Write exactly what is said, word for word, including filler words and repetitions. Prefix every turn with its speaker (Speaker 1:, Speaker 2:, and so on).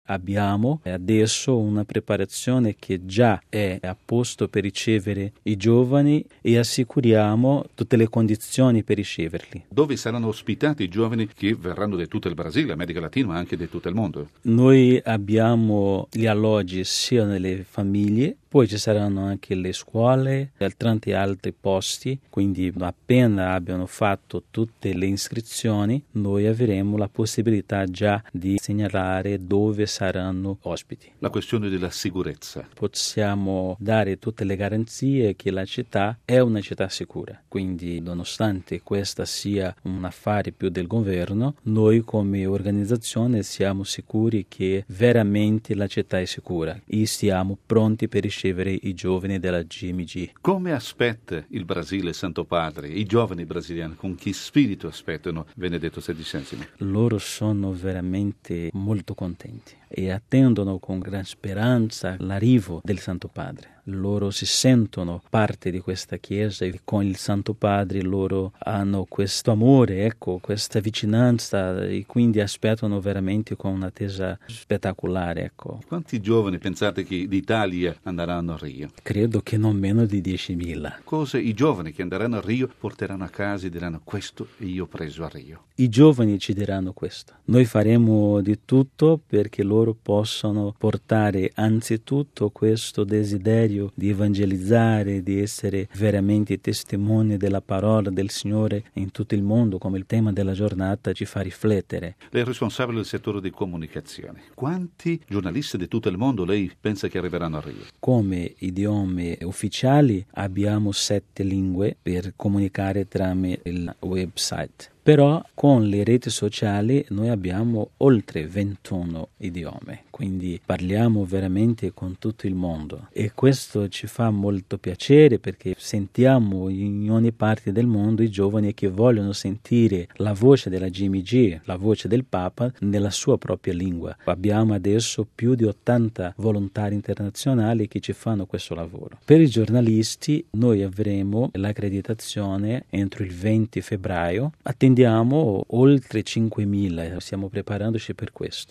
Speaker 1: abbiamo adesso una preparazione che già è a posto per ricevere i giovani e assicuriamo tutte le condizioni per riceverli.
Speaker 2: Dove saranno ospitati i giovani che verranno da tutto il Brasile, America Latina, ma anche di tutto il mondo?
Speaker 1: Noi abbiamo gli alloggi sia nelle famiglie, poi ci saranno anche le scuole e tanti altri posti, quindi appena abbiano fatto tutte le iscrizioni noi avremo la possibilità già di segnalare dove saranno ospiti.
Speaker 2: La questione della sicurezza.
Speaker 1: Possiamo dare tutte le garanzie che la città è una città sicura, quindi nonostante questa sia un affare più del governo, noi come organizzazione siamo sicuri che veramente la città è sicura e siamo pronti per ricevere i giovani della G M G.
Speaker 2: Come aspetta il Brasile Santo Padre, i giovani brasiliani, con che spirito aspettano Benedetto sedicesimo?
Speaker 1: Loro sono veramente molto contenti e attendono con gran speranza l'arrivo del Santo Padre. Loro si sentono parte di questa chiesa e con il Santo Padre loro hanno questo amore, ecco, questa vicinanza e quindi aspettano veramente con un'attesa spettacolare, ecco.
Speaker 2: Quanti giovani pensate che d'Italia andranno a Rio?
Speaker 1: Credo che non meno di diecimila.
Speaker 2: Cosa i giovani che andranno a Rio porteranno a casa e diranno: questo io ho preso a Rio?
Speaker 1: I giovani ci diranno questo. Noi faremo di tutto perché loro possano portare anzitutto questo desiderio di evangelizzare, di essere veramente testimoni della parola del Signore in tutto il mondo, come il tema della giornata ci fa riflettere.
Speaker 2: Lei è responsabile del settore di comunicazione. Quanti giornalisti di tutto il mondo lei pensa che arriveranno a Rio?
Speaker 1: Come idiomi ufficiali abbiamo sette lingue per comunicare tramite il website. Però con le reti sociali noi abbiamo oltre ventuno idiomi, quindi parliamo veramente con tutto il mondo e questo ci fa molto piacere perché sentiamo in ogni parte del mondo i giovani che vogliono sentire la voce della G M G, la voce del Papa nella sua propria lingua. Abbiamo adesso più di ottanta volontari internazionali che ci fanno questo lavoro. Per i giornalisti noi avremo l'accreditazione entro il venti febbraio. Attendiamo oltre cinquemila, stiamo preparandoci per questo.